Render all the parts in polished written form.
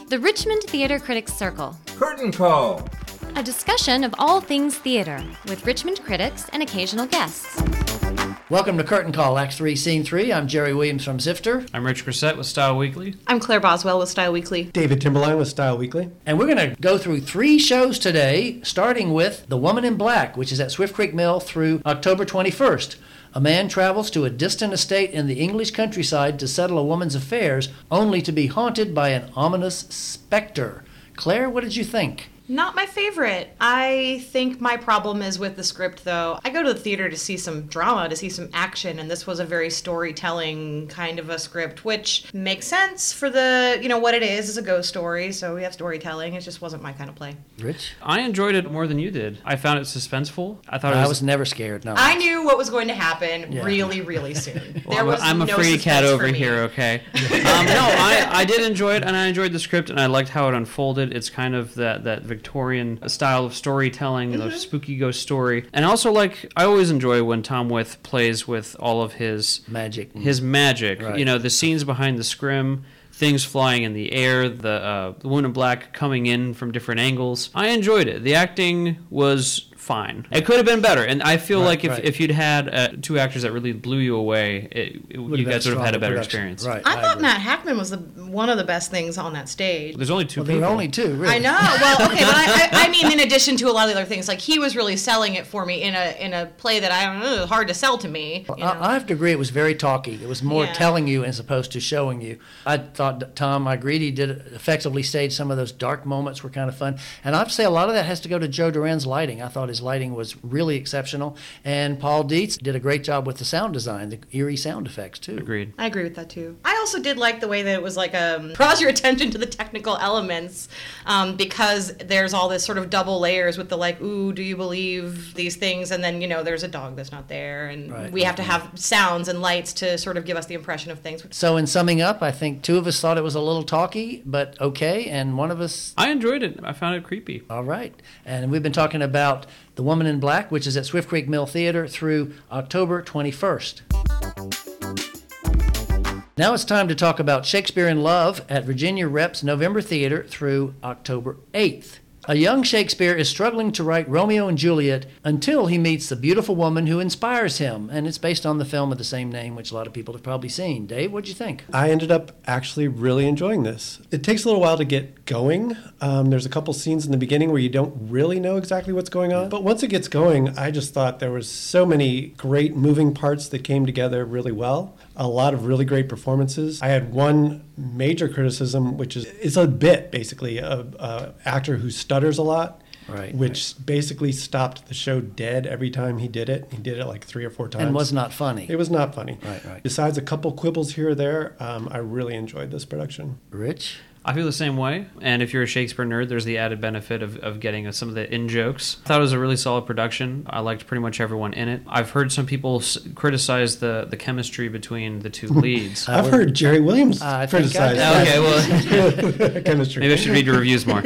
The Richmond Theater Critics Circle. Curtain Call. A discussion of all things theater with Richmond critics and occasional guests. Welcome to Curtain Call, Act 3, Scene 3. I'm Jerry Williams from Zifter. I'm Rich Grissett with Style Weekly. I'm Claire Boswell with Style Weekly. David Timberline with Style Weekly. And we're going to go through 3 shows today, starting with The Woman in Black, which is at Swift Creek Mill through October 21st. A man travels to a distant estate in the English countryside to settle a woman's affairs, only to be haunted by an ominous specter. Claire, what did you think? Not my favorite. I think my problem is with the script, though. I go to the theater to see some drama, to see some action, and this was a very storytelling kind of a script, which makes sense for the, what it is a ghost story, so we have storytelling. It just wasn't my kind of play. Rich? I enjoyed it more than you did. I found it suspenseful. I was never scared, no. I knew what was going to happen really, really soon. I'm a free cat over here, okay? I did enjoy it, and I enjoyed the script, and I liked how it unfolded. It's kind of that Victorian style of storytelling, the spooky ghost story. And also, I always enjoy when Tom With plays with all of his magic. Right. The scenes behind the scrim, things flying in the air, the woman in black coming in from different angles. I enjoyed it. The acting was fine. It could have been better, and I feel if you'd had 2 actors that really blew you away, you guys would have had a better experience. Right. I thought Matt Hackman was one of the best things on that stage. There's only 2 people. There were only 2, really. I know. Well, okay, but I mean, in addition to a lot of the other things, he was really selling it for me in a play that I don't know, is hard to sell to me. I have to agree, it was very talky. It was more telling you as opposed to showing you. I thought Tom, I agreed he did effectively stage some of those dark moments were kind of fun. And I have to say a lot of that has to go to Joe Duran's lighting. I thought his lighting was really exceptional. And Paul Dietz did a great job with the sound design, the eerie sound effects, too. Agreed. I agree with that, too. I also did like the way that it was draws your attention to the technical elements because there's all this sort of double layers with the ooh, do you believe these things? And then, there's a dog that's not there. And we have to have sounds and lights to sort of give us the impression of things. So in summing up, I think 2 of us thought it was a little talky, but okay. And one of us... I enjoyed it. I found it creepy. All right. And we've been talking about The Woman in Black, which is at Swift Creek Mill Theater through October 21st. Now it's time to talk about Shakespeare in Love at Virginia Rep's November Theater through October 8th. A young Shakespeare is struggling to write Romeo and Juliet until he meets the beautiful woman who inspires him, and it's based on the film of the same name, which a lot of people have probably seen. Dave, what'd you think? I ended up actually really enjoying this. It takes a little while to get going. There's a couple scenes in the beginning where you don't really know exactly what's going on, but once it gets going, I just thought there was so many great moving parts that came together really well. A lot of really great performances. I had one major criticism, which is it's a bit, basically, of an actor who stutters a lot, which basically stopped the show dead every time he did it. He did it 3 or 4 times. And was not funny. It was not funny. Right. Besides a couple quibbles here or there, I really enjoyed this production. Rich? I feel the same way, and if you're a Shakespeare nerd, there's the added benefit of getting some of the in-jokes. I thought it was a really solid production. I liked pretty much everyone in it. I've heard some people criticize the chemistry between the 2 leads. I've heard Jerry Williams criticize chemistry. Maybe I should read your reviews more.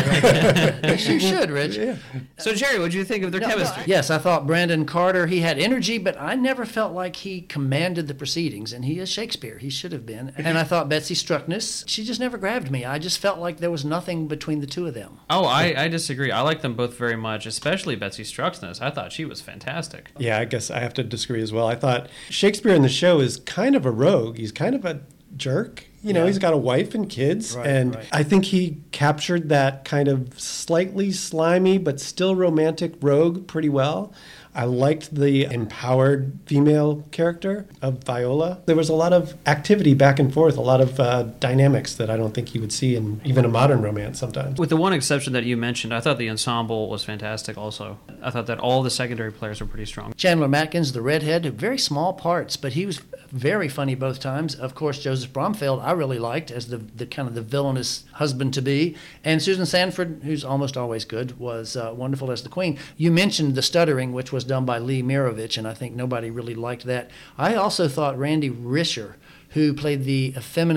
Yes, you should, Rich. Yeah. So, Jerry, what did you think of their chemistry? Yes, I thought Brandon Carter, he had energy, but I never felt like he commanded the proceedings, and he is Shakespeare. He should have been. And I thought Betsy Struckness, she just never grabbed me. I just felt like there was nothing between the 2 of them. Oh, I disagree. I like them both very much, especially Betsy Struckness. I thought she was fantastic. Yeah, I guess I have to disagree as well. I thought Shakespeare in the show is kind of a rogue. He's kind of a jerk. He's got a wife and kids, I think he captured that kind of slightly slimy but still romantic rogue pretty well. I liked the empowered female character of Viola. There was a lot of activity back and forth, a lot of dynamics that I don't think you would see in even a modern romance sometimes. With the one exception that you mentioned, I thought the ensemble was fantastic also. I thought that all the secondary players were pretty strong. Chandler Matkins, the redhead, very small parts, but he was very funny both times. Of course, Joseph Bromfield I really liked as the kind of the villainous husband-to-be. And Susan Sanford, who's almost always good, was wonderful as the queen. You mentioned the stuttering, which was done by Lee Mirovich, and I think nobody really liked that. I also thought Randy Risher, who played the effeminate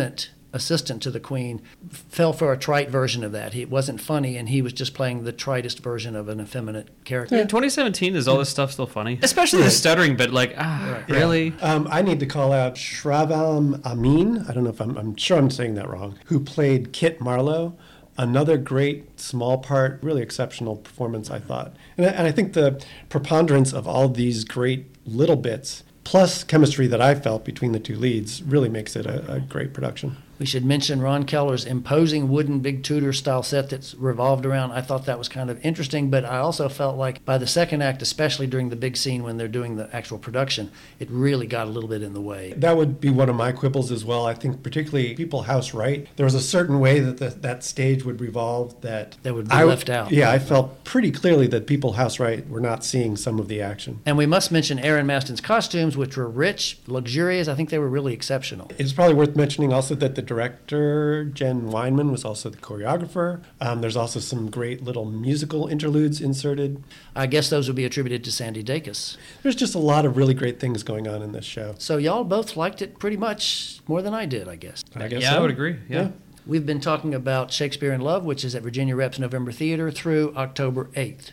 assistant to the Queen, fell for a trite version of that. It wasn't funny, and he was just playing the tritest version of an effeminate character. In 2017, is all this stuff still funny? Especially the stuttering bit, like, really? I need to call out Shravam Amin. I don't know if I'm sure I'm saying that wrong. Who played Kit Marlowe. Another great small part, really exceptional performance, I thought. And I think the preponderance of all these great little bits, plus chemistry that I felt between the two leads, really makes it a great production. We should mention Ron Keller's imposing wooden Big Tudor style set that's revolved around. I thought that was kind of interesting, but I also felt like by the second act, especially during the big scene when they're doing the actual production, it really got a little bit in the way. That would be one of my quibbles as well. I think particularly People House Right, there was a certain way that that stage would revolve that would be left out. Yeah, I felt pretty clearly that People House Right were not seeing some of the action. And we must mention Aaron Maston's costumes, which were rich, luxurious. I think they were really exceptional. It's probably worth mentioning also that the director, Jen Weinman, was also the choreographer. There's also some great little musical interludes inserted. I guess those would be attributed to Sandy Dacus. There's just a lot of really great things going on in this show. So y'all both liked it pretty much more than I did, I guess. I guess Yeah, so. I would agree. Yeah. We've been talking about Shakespeare in Love, which is at Virginia Rep's November Theater through October 8th.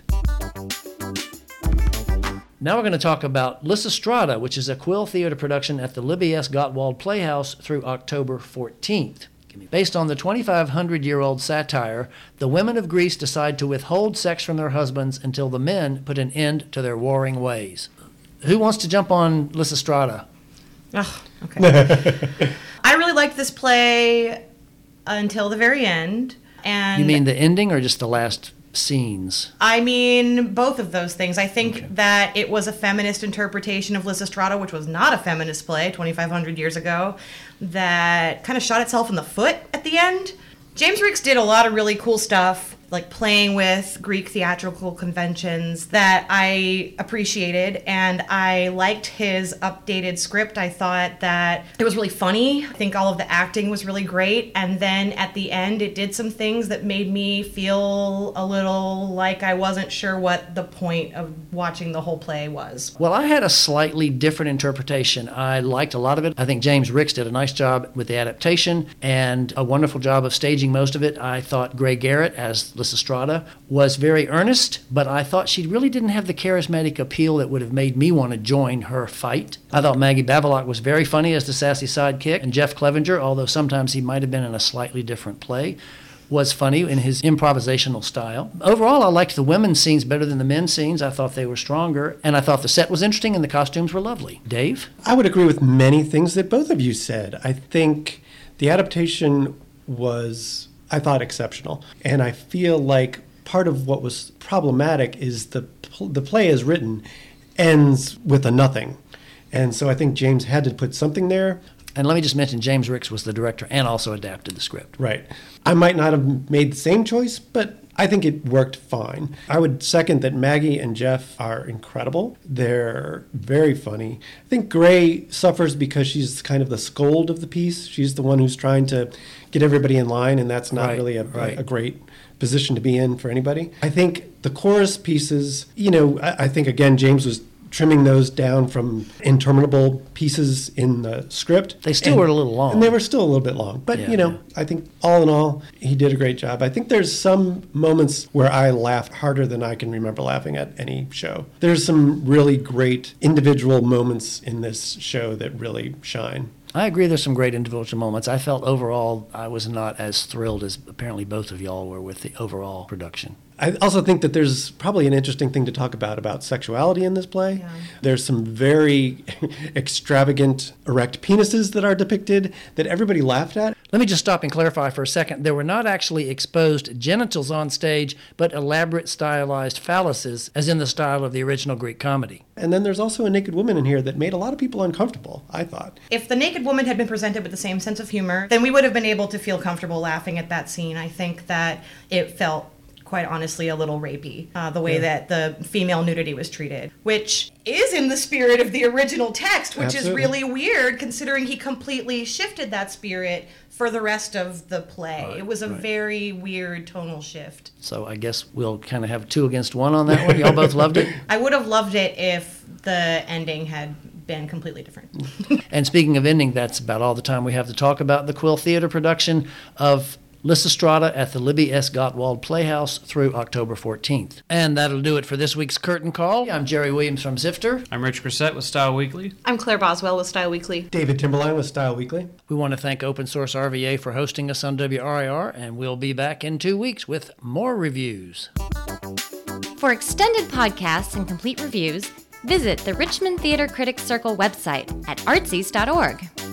Now we're going to talk about Lysistrata, which is a Quill Theater production at the Libby S. Gottwald Playhouse through October 14th. Based on the 2,500-year-old satire, the women of Greece decide to withhold sex from their husbands until the men put an end to their warring ways. Who wants to jump on Lysistrata? Oh, okay. I really liked this play until the very end. And You mean the ending or just the last scenes? I mean, both of those things. I think that it was a feminist interpretation of Lysistrata, which was not a feminist play 2,500 years ago, that kind of shot itself in the foot at the end. James Ricks did a lot of really cool stuff, like playing with Greek theatrical conventions that I appreciated, and I liked his updated script. I thought that it was really funny. I think all of the acting was really great, and then at the end it did some things that made me feel a little like I wasn't sure what the point of watching the whole play was. Well, I had a slightly different interpretation. I liked a lot of it. I think James Ricks did a nice job with the adaptation and a wonderful job of staging most of it. I thought Gray Garrett as Lysistrata was very earnest, but I thought she really didn't have the charismatic appeal that would have made me want to join her fight. I thought Maggie Bavilock was very funny as the sassy sidekick, and Jeff Clevenger, although sometimes he might have been in a slightly different play, was funny in his improvisational style. Overall, I liked the women's scenes better than the men's scenes. I thought they were stronger, and I thought the set was interesting and the costumes were lovely. Dave? I would agree with many things that both of you said. I think the adaptation was, I thought, exceptional. And I feel like part of what was problematic is the play as written ends with a nothing. And so I think James had to put something there. And let me just mention James Ricks was the director and also adapted the script. Right. I might not have made the same choice, but I think it worked fine. I would second that Maggie and Jeff are incredible. They're very funny. I think Gray suffers because she's kind of the scold of the piece. She's the one who's trying to get everybody in line, and that's not really a great position to be in for anybody. I think the chorus pieces, I think, again, James was trimming those down from interminable pieces in the script. They still were a little long. And they were still a little bit long. But, I think all in all, he did a great job. I think there's some moments where I laughed harder than I can remember laughing at any show. There's some really great individual moments in this show that really shine. I agree there's some great individual moments. I felt overall I was not as thrilled as apparently both of y'all were with the overall production. I also think that there's probably an interesting thing to talk about sexuality in this play. Yeah. There's some very extravagant erect penises that are depicted that everybody laughed at. Let me just stop and clarify for a second. There were not actually exposed genitals on stage, but elaborate stylized phalluses, as in the style of the original Greek comedy. And then there's also a naked woman in here that made a lot of people uncomfortable, I thought. If the naked woman had been presented with the same sense of humor, then we would have been able to feel comfortable laughing at that scene. I think that it felt, quite honestly, a little rapey, the way that the female nudity was treated, which is in the spirit of the original text, which is really weird considering he completely shifted that spirit for the rest of the play. It was a very weird tonal shift. So I guess we'll kind of have 2 against 1 on that one. Y'all both loved it? I would have loved it if the ending had been completely different. And speaking of ending, that's about all the time we have to talk about the Quill Theater production of Lysistrata at the Libby S. Gottwald Playhouse through October 14th. And that'll do it for this week's Curtain Call. I'm Jerry Williams from Zifter. I'm Rich Grissett with Style Weekly. I'm Claire Boswell with Style Weekly. David Timberline with Style Weekly. We want to thank Open Source RVA for hosting us on WRIR, and we'll be back in 2 weeks with more reviews. For extended podcasts and complete reviews, visit the Richmond Theater Critics Circle website at artsies.org.